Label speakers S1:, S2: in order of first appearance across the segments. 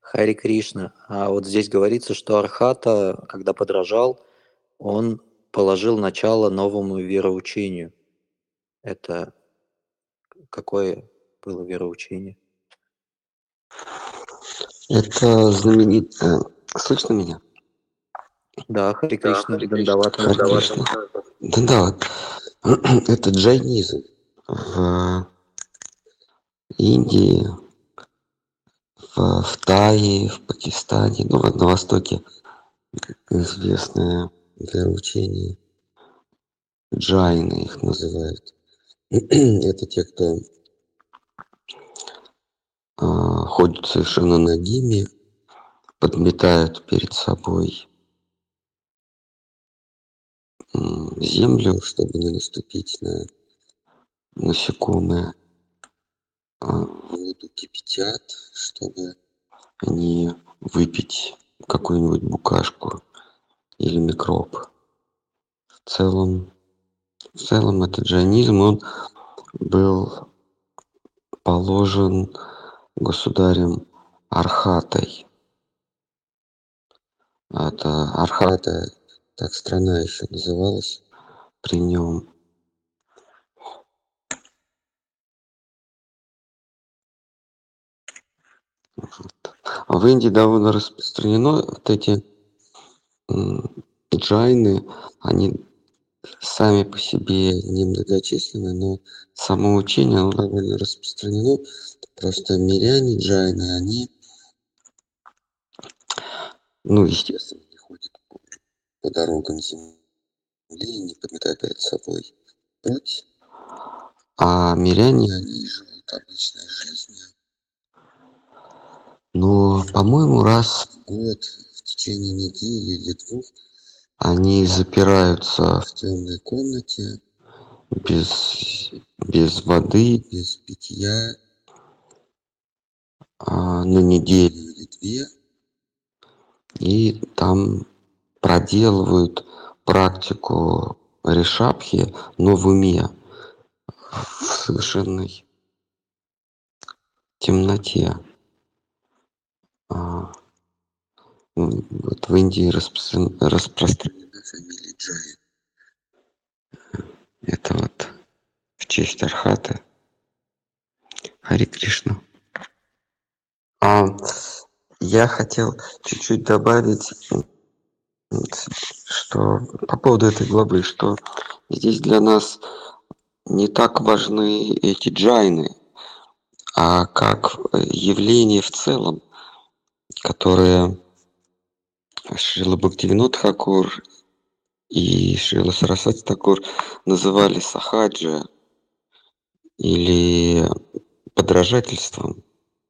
S1: Хари Кришна. А вот здесь говорится, что Архата, когда подражал, он положил начало новому вероучению. Это какое было вероучение?
S2: Это знаменитое. Слышно меня?
S1: Да, Хари
S2: Да,
S1: Кришна,
S2: Хари Кришна.
S1: Дандавата
S2: Хари
S1: Маха.
S2: Кришна. Да, это джайнизм. В Индии, в Тае, в Пакистане, ну, на Востоке известное вероучение. Джайны их называют. Это те, кто ходят совершенно нагими, подметают перед собой землю, чтобы не наступить на насекомые. Воду кипятят, чтобы не выпить какую-нибудь букашку или микроб. В целом этот джайнизм, он был положен государем Архатой. Это Архата, так страна еще называлась при нем. А в Индии довольно распространено вот эти джайны, они сами по себе немногочисленны, но само учение, оно довольно распространено. Просто миряне джайны, они, ну, естественно, не ходят по дорогам земли, не подметают перед собой путь. А миряне, они живут обычной жизнью. Но, по-моему, раз в год, в течение недели или двух, они запираются в темной комнате, без воды, без питья, на неделю или две, и там проделывают практику решабхи, но в уме, в совершенной темноте. Вот в Индии распространена фамилия Джайн. Это вот в честь Архаты. Хари Кришна. Я хотел чуть-чуть добавить, что по поводу этой главы, что здесь для нас не так важны эти джайны, а как явление в целом, которое Шрила Бхактивинода Тхакур и Шрила Сарасвати Тхакур называли сахаджа или подражательством.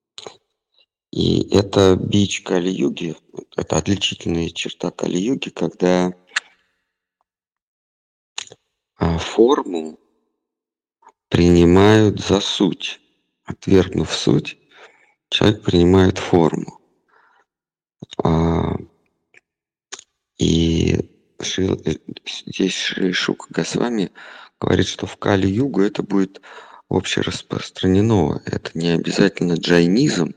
S2: И это бич Кали-юги, это отличительная черта Кали-юги, когда форму принимают за суть. Отвергнув суть, человек принимает форму. И здесь Шри Шука Госвами говорит, что в Кали-югу это будет общераспространено. Это не обязательно джайнизм.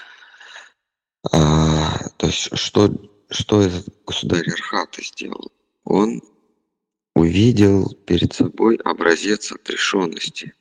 S2: То есть что этот государь Архата сделал? Он увидел перед собой образец отрешенности,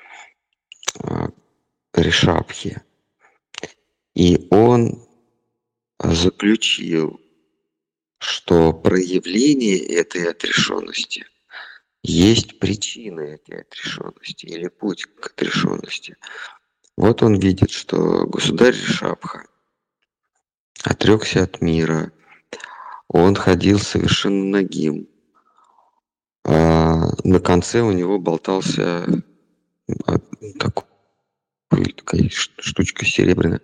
S2: решабхи. И он заключил, что проявление этой отрешенности есть причина этой отрешенности или путь к отрешенности. Вот он видит, что государь Решабха отрекся от мира, он ходил совершенно нагим. На конце у него болтался такая штучка серебряная.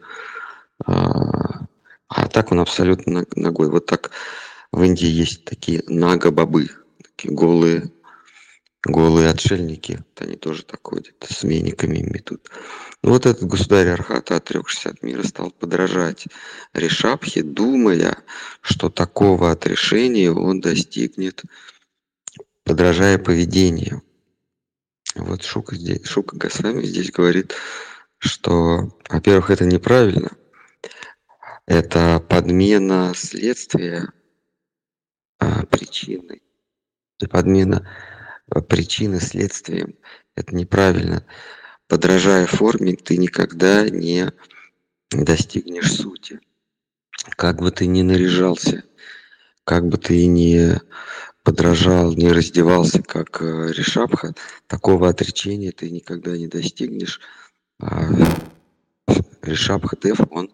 S2: А так он абсолютно нагой. Вот так в Индии есть такие нага-бабы, такие голые отшельники. Вот они тоже так ходят, с вениками метут. Ну вот этот государь Архата, отрекшийся от мира, стал подражать Решабхе, думая, что такого отрешения он достигнет, подражая поведению. Вот Шука Госвами здесь говорит, что, во-первых, это неправильно, Это подмена следствия причины. И подмена причины следствием. Это неправильно. Подражая форме, ты никогда не достигнешь сути. Как бы ты ни наряжался, как бы ты ни подражал, не раздевался, как Ришабха, такого отречения ты никогда не достигнешь. А Ришабха Дев, он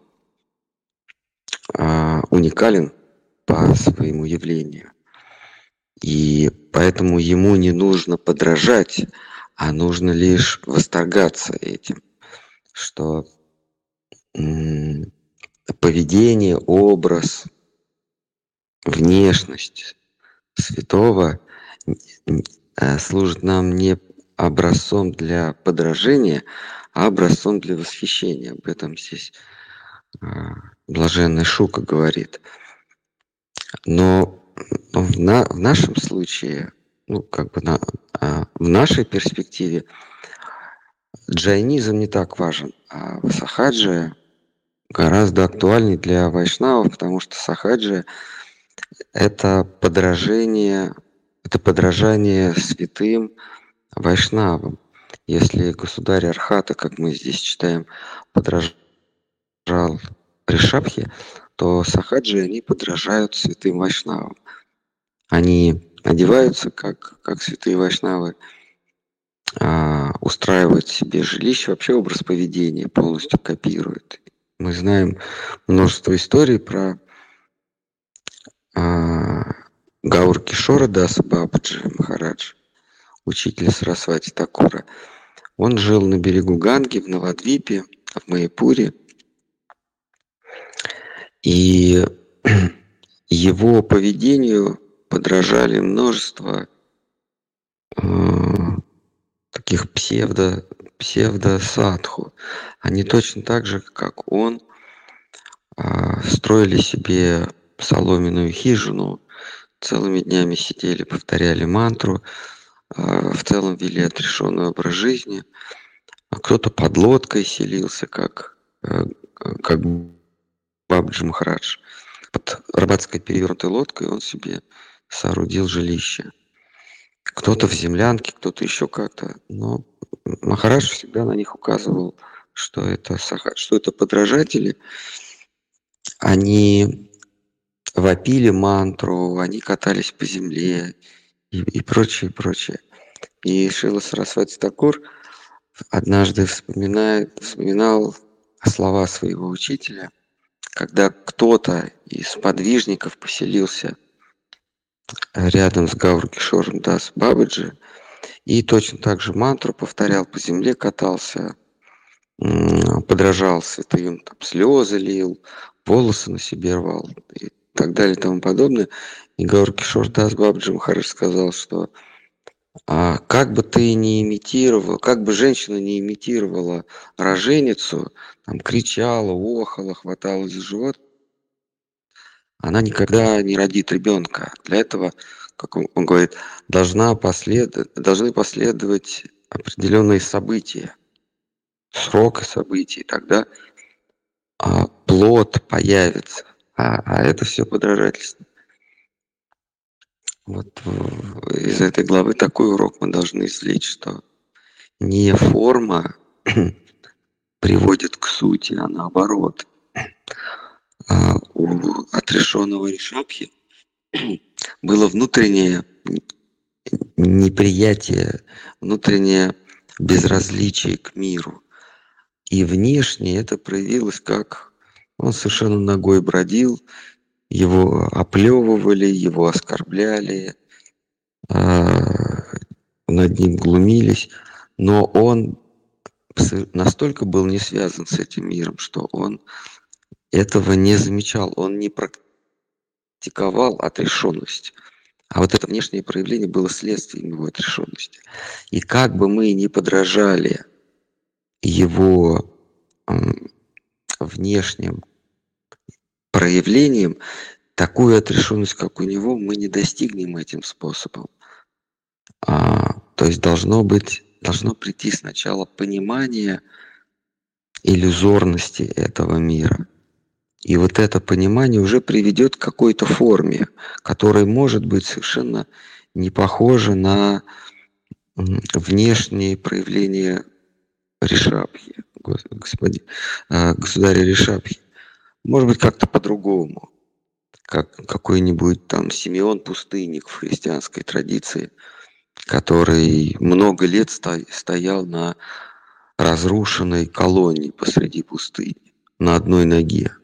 S2: уникален по своему явлению. И поэтому ему не нужно подражать, а нужно лишь восторгаться этим, что поведение, образ, внешность святого служит нам не образцом для подражения, а образцом для восхищения. Об этом здесь блаженный Шука говорит. Но в нашем случае, в нашей перспективе, джайнизм не так важен, а сахаджи гораздо актуальнее для вайшнавов, потому что сахаджи – это подражание святым вайшнавам. Если государь Архата, как мы здесь читаем, подражал Ришабхе, то сахаджи, они подражают святым вайшнавам. Они одеваются, как святые вайшнавы, устраивают себе жилище, вообще образ поведения полностью копируют. Мы знаем множество историй про Гаур Кишора Даса Бабаджи Махарадж, учителя Сарасвати Такура. Он жил на берегу Ганги, в Навадвипе, в Майяпуре. И его поведению подражали множество таких псевдо-садху. Они точно так же, как он, строили себе соломенную хижину, целыми днями сидели, повторяли мантру, в целом вели отрешенный образ жизни. А кто-то под лодкой селился, как Бабаджи Махарадж. Под рыбацкой перевернутой лодкой он себе соорудил жилище. Кто-то в землянке, кто-то еще как-то. Но Махарадж всегда на них указывал, что это подражатели. Они вопили мантру, они катались по земле и прочее, прочее. И Шрила Сарасвати Такур однажды вспоминал слова своего учителя, когда кто-то из подвижников поселился рядом с Гаур Кишором Дас Бабаджи и точно так же мантру повторял, по земле катался, подражал святым, там, слезы лил, волосы на себе рвал и так далее и тому подобное. И Гаур Кишор Дас Бабаджи Махарадж сказал, что как бы ты ни имитировал, как бы женщина не имитировала роженицу, там, кричала, охала, хваталась за живот, она никогда не родит ребенка. Для этого, как он говорит, должны последовать определенные события, срок событий, тогда плод появится. А это все подражательство. Вот из этой главы такой урок мы должны извлечь, что не форма приводит к сути, а наоборот. У отрешенного Ришабхи было внутреннее неприятие, внутреннее безразличие к миру. И внешне это проявилось, как он совершенно ногой бродил, его оплевывали, его оскорбляли, над ним глумились, но он настолько был не связан с этим миром, что он этого не замечал, он не практиковал отрешенность. А вот это внешнее проявление было следствием его отрешенности. И как бы мы ни подражали его внешним проявлением, такую отрешенность, как у него, мы не достигнем этим способом. То есть должно прийти сначала понимание иллюзорности этого мира. И вот это понимание уже приведет к какой-то форме, которая может быть совершенно не похожа на внешние проявления Ришабхи, государя Ришабхи. Может быть, как-то по-другому, как какой-нибудь там Симеон Пустынник в христианской традиции, который много лет стоял на разрушенной колонии посреди пустыни на одной ноге.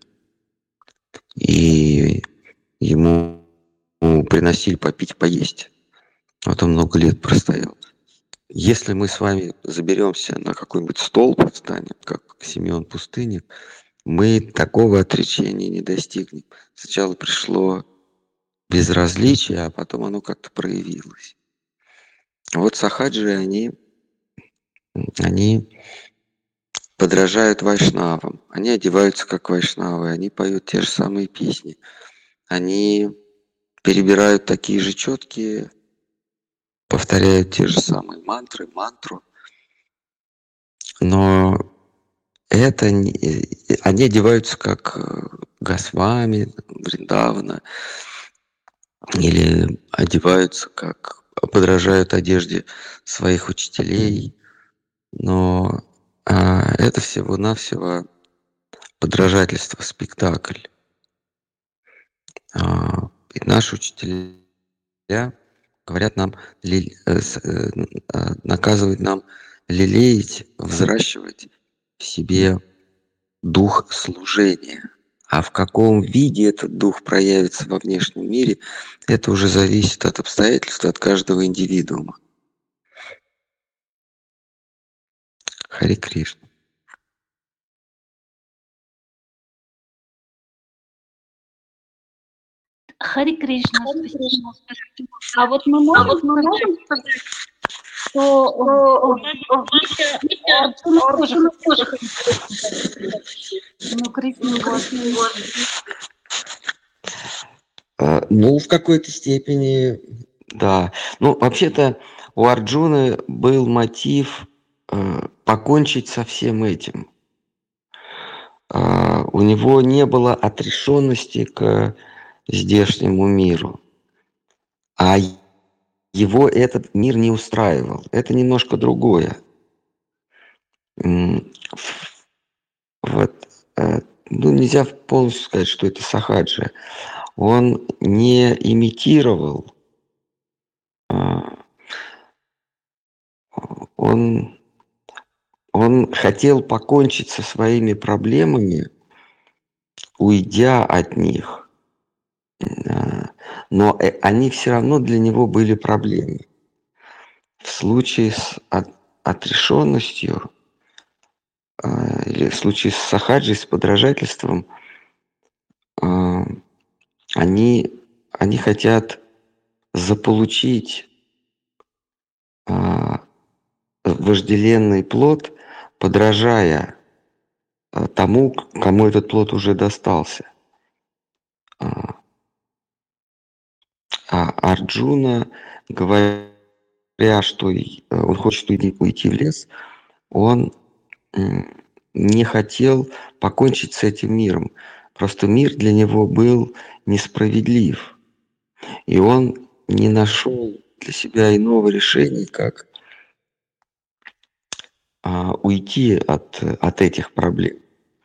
S2: И ему приносили попить, поесть. Вот он много лет простоял. Если мы с вами заберемся на какой-нибудь столб, встанем, как Симеон Пустынник, мы такого отречения не достигнем. Сначала пришло безразличие, а потом оно как-то проявилось. Вот сахаджи, они подражают вайшнавам, они одеваются как вайшнавы, они поют те же самые песни, они перебирают такие же четкие, повторяют те же самые мантру, но они одеваются как Госвами, Вриндавана, или одеваются как подражают одежде своих учителей, но это всего-навсего подражательство, спектакль. И наши учителя говорят нам, наказывают нам лелеять, взращивать в себе дух служения. А в каком виде этот дух проявится во внешнем мире, это уже зависит от обстоятельств, от каждого индивидуума. Харе Кришна.
S3: Харе Кришна, спасибо. А вот мы можем сказать, что Арджуна тоже но Кришна его
S2: Ну, в какой-то степени, да. Ну, вообще-то у Арджуны был мотив покончить со всем этим. У него не было отрешенности к здешнему миру, а его этот мир не устраивал. Это немножко другое. Вот, ну, нельзя полностью сказать, что это сахаджи. Он не имитировал, он хотел покончить со своими проблемами, уйдя от них, но они все равно для него были проблемой. В случае с отрешенностью или в случае с сахаджей, с подражательством, они хотят заполучить вожделенный плод, подражая тому, кому этот плод уже достался. А Арджуна, говоря, что он хочет уйти в лес, он не хотел покончить с этим миром. Просто мир для него был несправедлив. И он не нашел для себя иного решения, как уйти от этих проблем.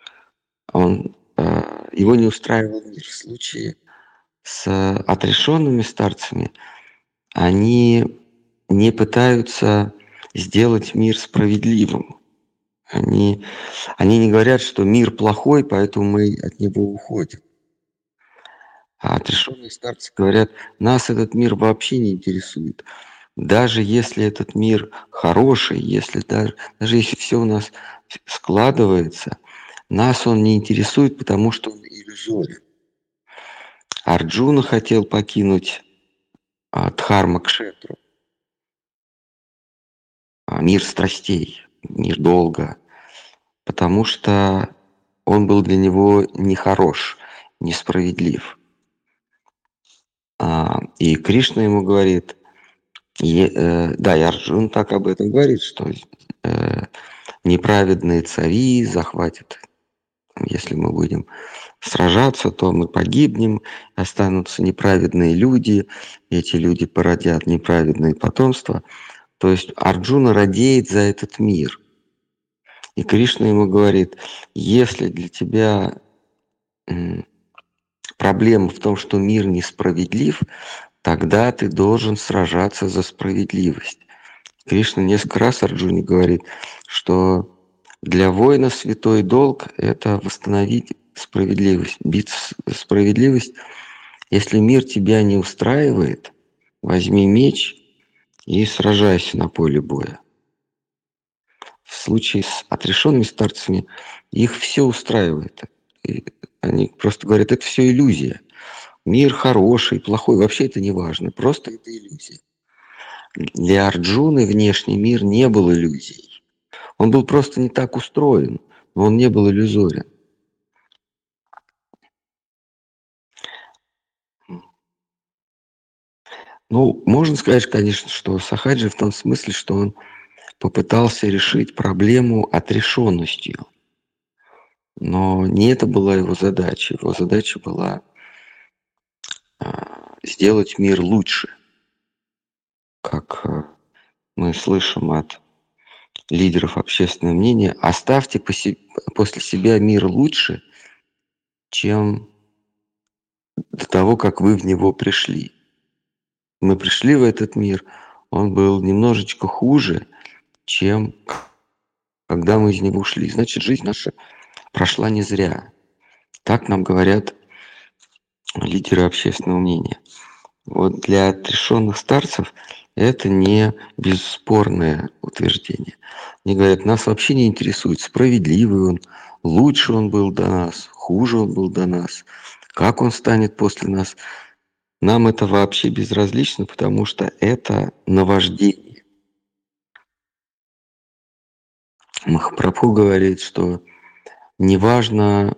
S2: Его не устраивал мир. В случае с отрешенными старцами они не пытаются сделать мир справедливым. Они не говорят, что мир плохой, поэтому мы от него уходим. А отрешенные старцы говорят, нас этот мир вообще не интересует. Даже если этот мир хороший, даже если все у нас складывается, нас он не интересует, потому что он иллюзорен. Арджуна хотел покинуть Дхарма-кшетру, мир страстей, мир долга, потому что он был для него нехорош, несправедлив. И Кришна ему говорит, да, и Арджун так об этом говорит, что неправедные цари захватят Если мы будем сражаться, то мы погибнем, останутся неправедные люди, эти люди породят неправедные потомства. То есть Арджуна радеет за этот мир. И Кришна ему говорит, если для тебя проблема в том, что мир несправедлив, тогда ты должен сражаться за справедливость. Кришна несколько раз Арджуне говорит, что для воина святой долг – это восстановить справедливость, биться за справедливость. Если мир тебя не устраивает, возьми меч и сражайся на поле боя. В случае с отрешенными старцами их все устраивает. И они просто говорят, это все иллюзия. Мир хороший, плохой, вообще это не важно, просто это иллюзия. Для Арджуны внешний мир не был иллюзией. Он был просто не так устроен, но он не был иллюзорен. Ну, можно сказать, конечно, что Сахаджи в том смысле, что он попытался решить проблему отрешенностью. Но не это была его задача. Его задача была сделать мир лучше. Как мы слышим от лидеров общественного мнения, оставьте после себя мир лучше, чем до того, как вы в него пришли. Мы пришли в этот мир, он был немножечко хуже, чем когда мы из него ушли. Значит, жизнь наша прошла не зря. Так нам говорят лидеры общественного мнения. Вот для отрешенных старцев это не бесспорное утверждение. Они говорят, нас вообще не интересует, справедливый он, лучше он был до нас, хуже он был до нас, как он станет после нас. Нам это вообще безразлично, потому что это наваждение. Махапрабху говорит, что неважно,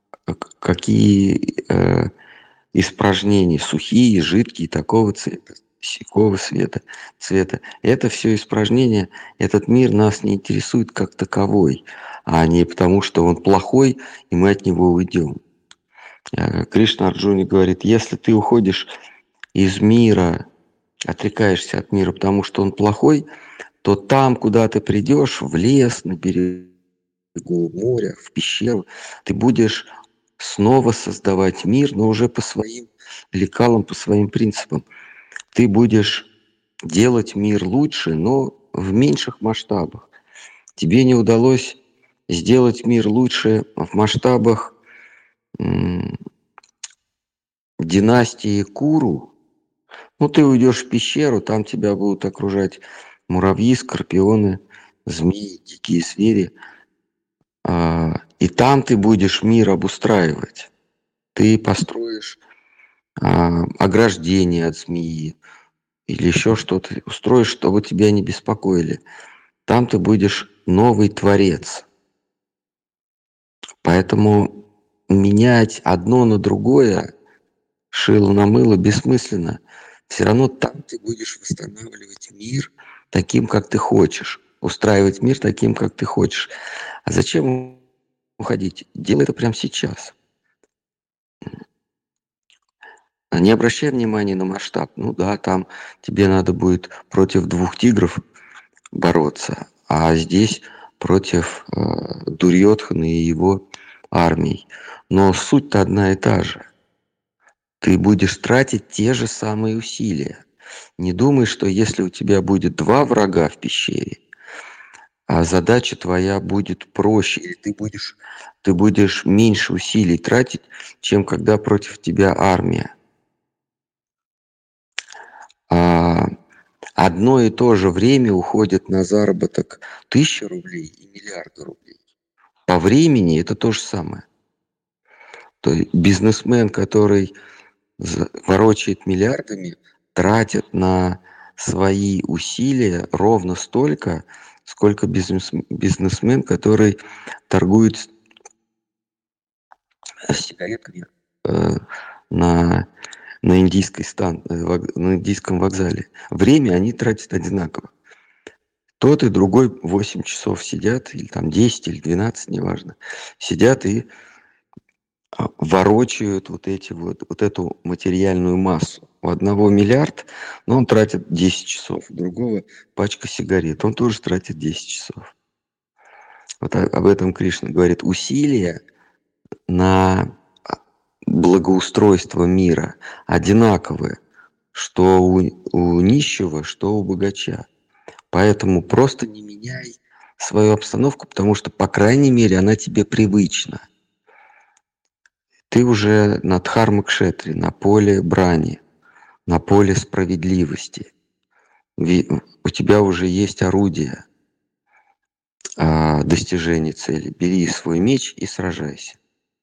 S2: какие испражнения, сухие, жидкие, такого цвета, сякого цвета. Это все испражнения, этот мир нас не интересует как таковой, а не потому, что он плохой, и мы от него уйдем. Кришна Арджуне говорит, если ты уходишь из мира, отрекаешься от мира, потому что он плохой, то там, куда ты придешь, в лес, на берегу моря, в пещеру, ты будешь снова создавать мир, но уже по своим лекалам, по своим принципам. Ты будешь делать мир лучше, но в меньших масштабах. Тебе не удалось сделать мир лучше в масштабах династии Куру. Ну, ты уйдешь в пещеру, там тебя будут окружать муравьи, скорпионы, змеи, дикие звери. И там ты будешь мир обустраивать. Ты построишь ограждение от змеи или еще что-то, устроишь, чтобы тебя не беспокоили. Там ты будешь новый творец. Поэтому менять одно на другое, шило на мыло, бессмысленно. Все равно там ты будешь восстанавливать мир таким, как ты хочешь. Устраивать мир таким, как ты хочешь. А зачем уходить? Делай это прямо сейчас. Не обращай внимания на масштаб. Ну да, там тебе надо будет против 2 тигров бороться, а здесь против Дурьодхана и его армий. Но суть-то одна и та же. Ты будешь тратить те же самые усилия. Не думай, что если у тебя будет 2 врага в пещере, а задача твоя будет проще, или ты будешь меньше усилий тратить, чем когда против тебя армия. Одно и то же время уходит на заработок 1000 рублей и миллиарды рублей. По времени это то же самое. То есть бизнесмен, который ворочает миллиардами, тратит на свои усилия ровно столько, сколько бизнесмен, который торгует сигаретками на индийском вокзале. Время они тратят одинаково. тот и другой 8 часов сидят, или там 10, или 12, неважно, сидят и ворочают вот эту материальную массу. У одного миллиард, но он тратит 10 часов, у другого пачка сигарет, он тоже тратит 10 часов. Вот об этом Кришна говорит. Усилия на благоустройство мира одинаковые, что у нищего, что у богача. Поэтому просто не меняй свою обстановку, потому что, по крайней мере, она тебе привычна. Ты уже на дхарма-кшетре, на поле брани, на поле справедливости. У тебя уже есть орудие достижения цели. Бери свой меч и сражайся.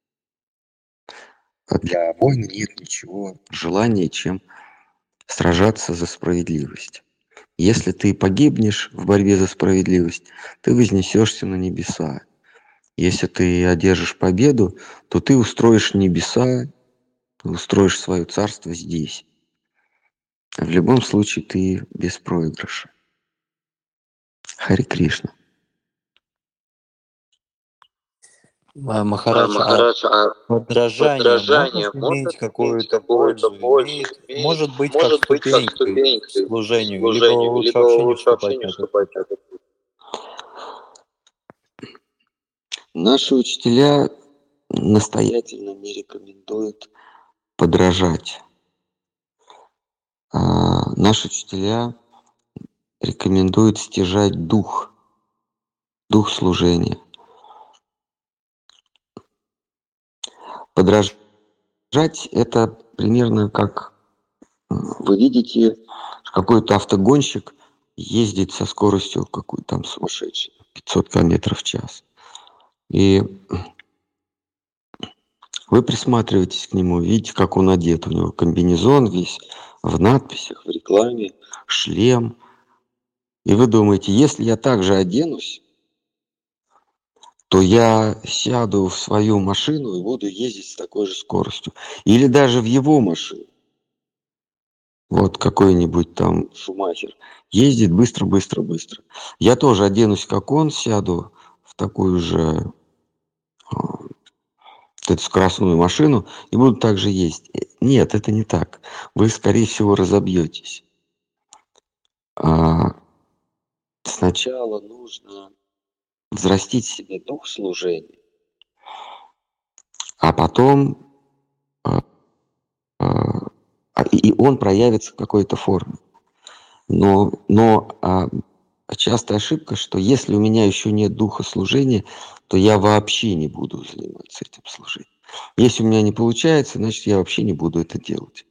S2: А для воина нет ничего желания, чем сражаться за справедливость. Если ты погибнешь в борьбе за справедливость, ты вознесешься на небеса. Если ты одержишь победу, то ты устроишь небеса, устроишь свое царство здесь. В любом случае ты без проигрыша. Хари Кришна.
S1: Махарадж, подражание может иметь какую-то пользу? Может быть как ступенькой к служению, либо лучше вообще не вступать на этот путь?
S2: Наши учителя настоятельно не рекомендуют подражать. Наши учителя рекомендуют стяжать дух служения. Подражать — это примерно как вы видите, какой-то автогонщик ездит со скоростью какой-то там сумасшедшей, 500 км в час. И вы присматриваетесь к нему, видите, как он одет. У него комбинезон весь в надписях, в рекламе, шлем. И вы думаете, если я также оденусь, то я сяду в свою машину и буду ездить с такой же скоростью. Или даже в его машину. Вот какой-нибудь там Шумахер ездит быстро. Я тоже оденусь, как он, сяду в такую же эту скоростную машину и буду также ездить. Нет, это не так. Вы, скорее всего, разобьетесь. Сначала нужно взрастить в себе дух служения, а потом и он проявится в какой-то форме. Но частая ошибка, что если у меня еще нет духа служения, то я вообще не буду заниматься этим служением. Если у меня не получается, значит, я вообще не буду это делать.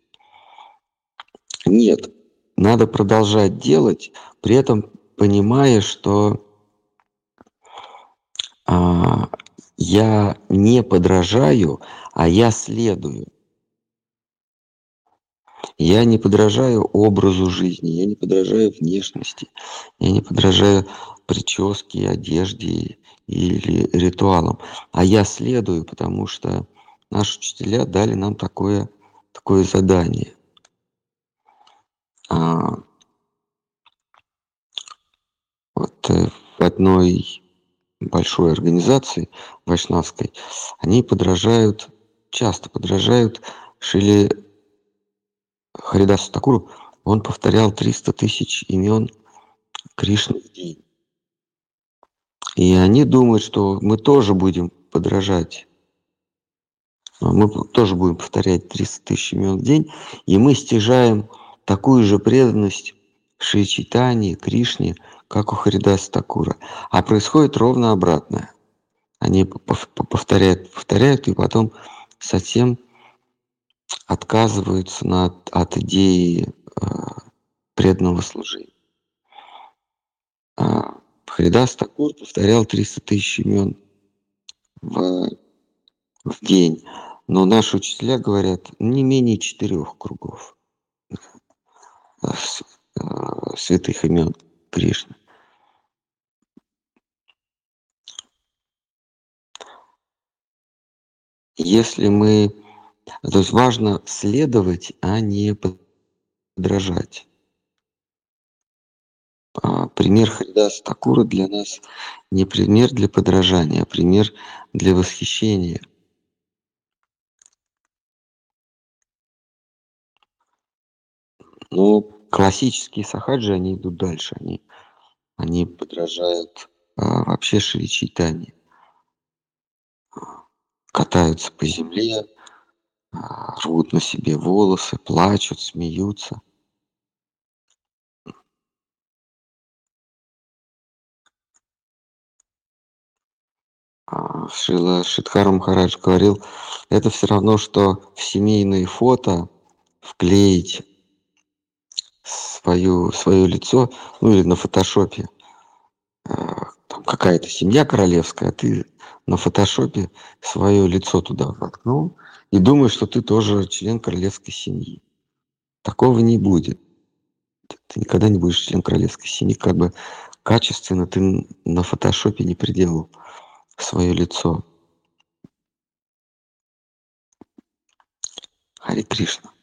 S2: Нет, надо продолжать делать, при этом понимая, что я не подражаю, а я следую. Я не подражаю образу жизни, я не подражаю внешности, я не подражаю прическе, одежде или ритуалам, а я следую, потому что наши учителя дали нам такое задание. Вот в одной большой организации вайшнавской они часто подражают Шриле Харидасу Такуру. Он повторял 300 тысяч имен Кришны в день. И они думают, что мы тоже будем подражать. Мы тоже будем повторять 300 тысяч имен в день, и мы стяжаем такую же преданность Шри Чайтанье, Кришне, как у Харидаса Такура. А происходит ровно обратное. Они повторяют, и потом совсем отказываются от идеи преданного служения. Харидас Такур повторял 300 тысяч имен в день. Но наши учителя говорят, не менее 4 кругов святых имен Кришны. То есть важно следовать, а не подражать. Пример Харидаса Такура для нас не пример для подражания, а пример для восхищения. Но классические сахаджи, они идут дальше, они подражают вообще Шри Чайтанье. Катаются по земле, рвут на себе волосы, плачут, смеются. Шрила Шридхар Махарадж говорил, это все равно, что в семейные фото вклеить свое лицо, ну или на фотошопе. Там какая-то семья королевская, а ты на фотошопе свое лицо туда воткнул и думаешь, что ты тоже член королевской семьи. Такого не будет. Ты никогда не будешь член королевской семьи, как бы качественно ты на фотошопе не приделал свое лицо. Харе Кришна.